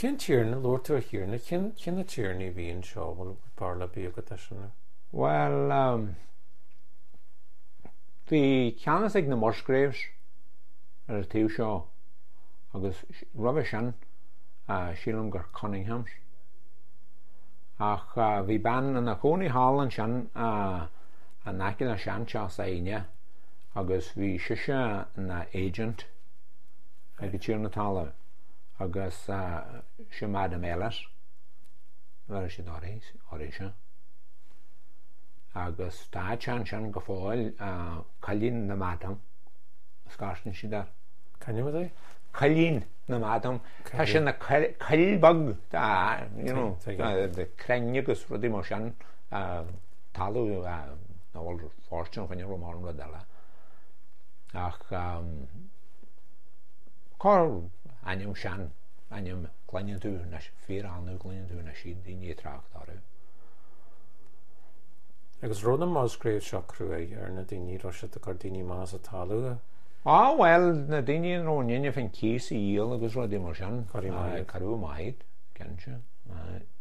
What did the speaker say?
Cén tíirna lúirtar híirna cin na tíirna bhíonn seo bhfuil barla bí go sinna? Well, bhí ceannas ag na Musgraves ar tíú seo agus rubh sin sílam gur Cunninghams ach bhí ban na Coney Hallan sin a naciil sin teas aine agus bhí siise na agent ag tíir na talla agus si Madam Ellis bhar si áréise agus tá sin go fáil cailín na Madam scarsan si dar Caine é? Cailín na Madam tá sin na cailbag de crenne agus rudí mar sin talú bhil fáirtean chuine román le deile ach cá aim sean aim gleine tú na fí anú gleine tú na siad daoine tracht áú. Agus rud na Musgrave seo cruúé ar na daoine roise a gardíní más a talú? Well na daoine róine fin cíos íal agus rudí mar sin carú maid ceanse